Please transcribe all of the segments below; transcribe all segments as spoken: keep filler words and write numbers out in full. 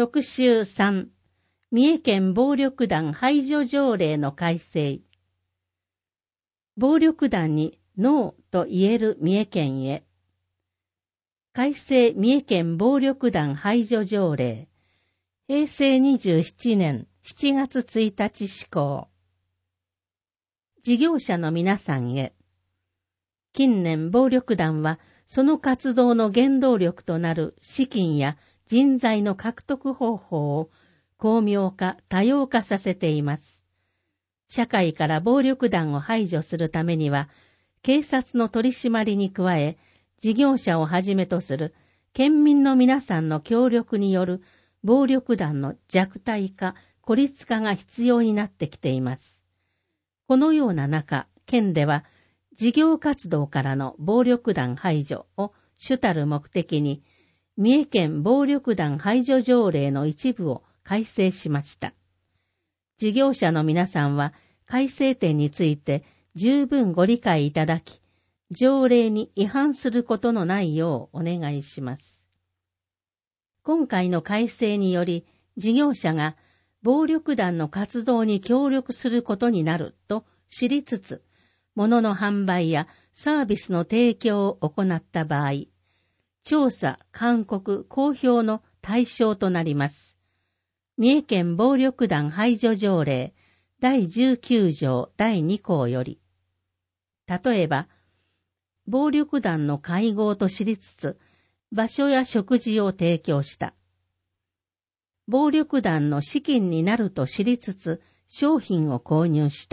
特集さん、三重県暴力団排除条例の改正。暴力団にノーと言える三重県へ。改正三重県暴力団排除条例。へいせいにじゅうななねんしちがつついたち施行。事業者の皆さんへ。近年暴力団はその活動の原動力となる資金や人材の獲得方法を巧妙化、多様化させています。社会から暴力団を排除するためには、警察の取り締まりに加え、事業者をはじめとする県民の皆さんの協力による暴力団の弱体化、孤立化が必要になってきています。このような中、県では、事業活動からの暴力団排除を主たる目的に、三重県暴力団排除条例の一部を改正しました。事業者の皆さんは改正点について十分ご理解いただき、条例に違反することのないようお願いします。今回の改正により、事業者が暴力団の活動に協力することになると知りつつ、物の販売やサービスの提供を行った場合、調査、勧告、公表の対象となります。三重県暴力団排除条例だいじゅうきゅうじょうだいにこうより、例えば、暴力団の会合と知りつつ、場所や食事を提供した。暴力団の資金になると知りつつ、商品を購入した。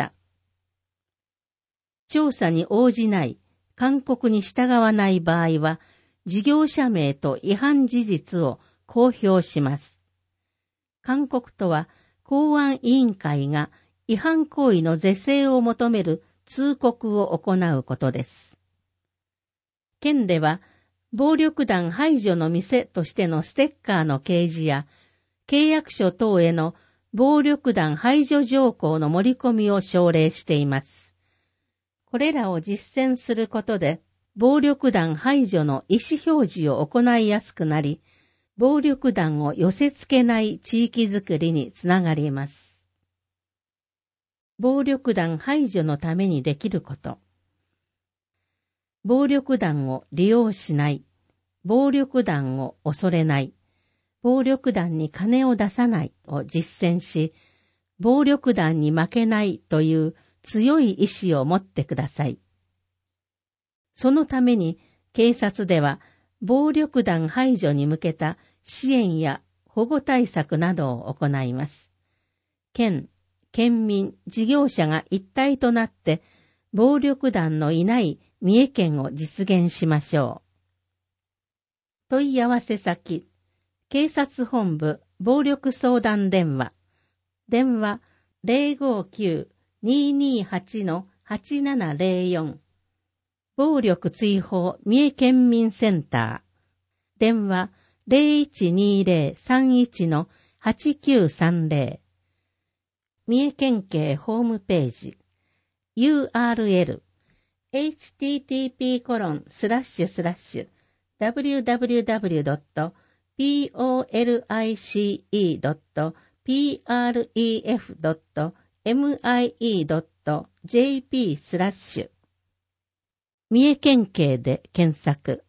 調査に応じない、勧告に従わない場合は、事業者名と違反事実を公表します。勧告とは、公安委員会が違反行為の是正を求める通告を行うことです。県では、暴力団排除の店としてのステッカーの掲示や、契約書等への暴力団排除条項の盛り込みを奨励しています。これらを実践することで、暴力団排除の意思表示を行いやすくなり、暴力団を寄せ付けない地域づくりにつながります。暴力団排除のためにできること。暴力団を利用しない。暴力団を恐れない。暴力団に金を出さないを実践し、暴力団に負けないという強い意志を持ってください。そのために警察では暴力団排除に向けた支援や保護対策などを行います。県、県民、事業者が一体となって暴力団のいない三重県を実現しましょう。問い合わせ先、警察本部暴力相談電話、電話 ゼロごきゅう にーにーはち はちななゼロよん、暴力追放三重県民センター、電話 ゼロいちにーゼロ さんいち はちきゅうさんゼロ、三重県警ホームページ、ユーアールエル、エイチティーティーピーコロンスラッシュスラッシュダブリューダブリューダブリュードットポリシドットプレフドットミイドットジェーピースラッシュ三重県警で検索。